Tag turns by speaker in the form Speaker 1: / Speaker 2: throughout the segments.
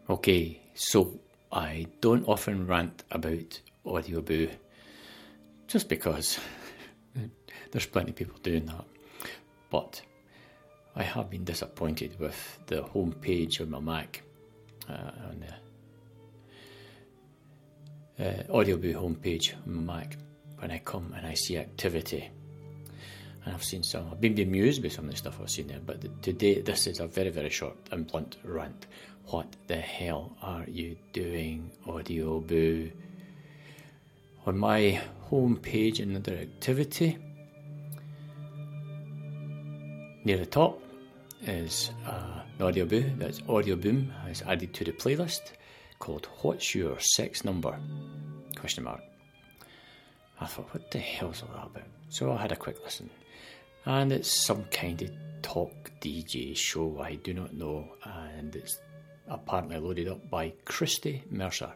Speaker 1: Okay, so I don't often rant about Audioboo, just because there's plenty of people doing that. But I have been disappointed with the home page on my Mac, on the Audioboo homepage on my Mac, when I come and I see activity. And I've seen some, I've been bemused by some of the stuff I've seen there, but today this is a very, very short and blunt rant. What the hell are you doing, Audioboo? On my home page, another activity, near the top is an Audioboo that's Audioboom has added to the playlist called What's Your Sex Number? ? I thought, what the hell's all that about? So I had a quick listen. And it's some kind of talk DJ show, I do not know. And it's apparently loaded up by Christy Mercer,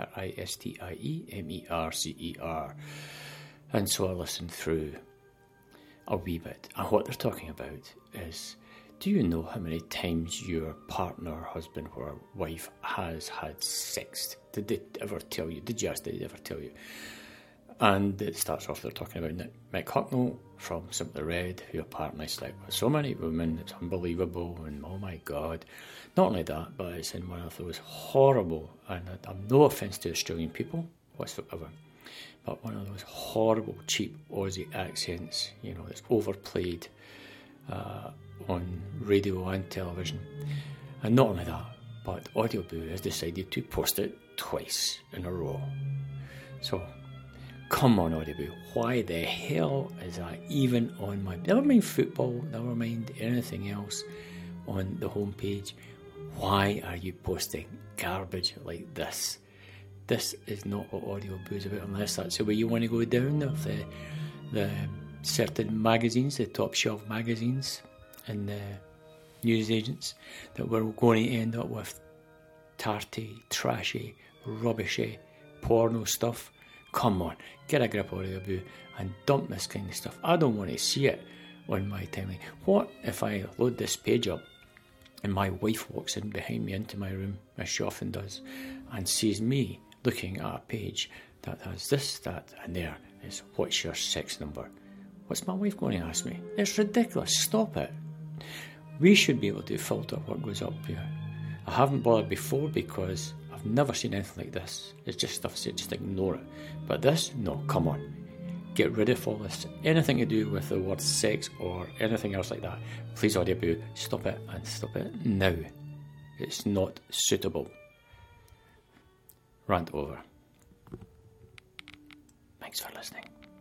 Speaker 1: Kristiemercer. And so I listened through a wee bit. And what they're talking about is, do you know how many times your partner, husband or wife has had sex? Did they ever tell you? Did you ask, did they ever tell you? And it starts off, they're talking about Mick Hucknall from Simply Red, who apparently slept with so many women, it's unbelievable, and oh my God. Not only that, but it's in one of those horrible, and I'm no offence to Australian people whatsoever, but one of those horrible, cheap Aussie accents, you know, that's overplayed on radio and television. And not only that, but Audioboo has decided to post it twice in a row. So, come on, Audioboo, why the hell is that even on my... Never mind football, never mind anything else on the homepage. Why are you posting garbage like this? This is not what Audioboo is about, unless that's the way you want to go down of the certain magazines, the top shelf magazines and the newsagents, that we're going to end up with tarty, trashy, rubbishy, porno stuff. Come on, get a grip, Audioboo, and dump this kind of stuff. I don't want to see it on my timeline. What if I load this page up and my wife walks in behind me into my room, as she often does, and sees me looking at a page that has this, that, and there is what's your sex number? What's my wife going to ask me? It's ridiculous. Stop it. We should be able to filter what goes up here. I haven't bothered before because I've never seen anything like this. It's just stuff, so just ignore it. But this, no, come on. Get rid of all this. Anything to do with the word sex or anything else like that. Please, Audioboo, stop it, and stop it now. It's not suitable. Rant over. Thanks for listening.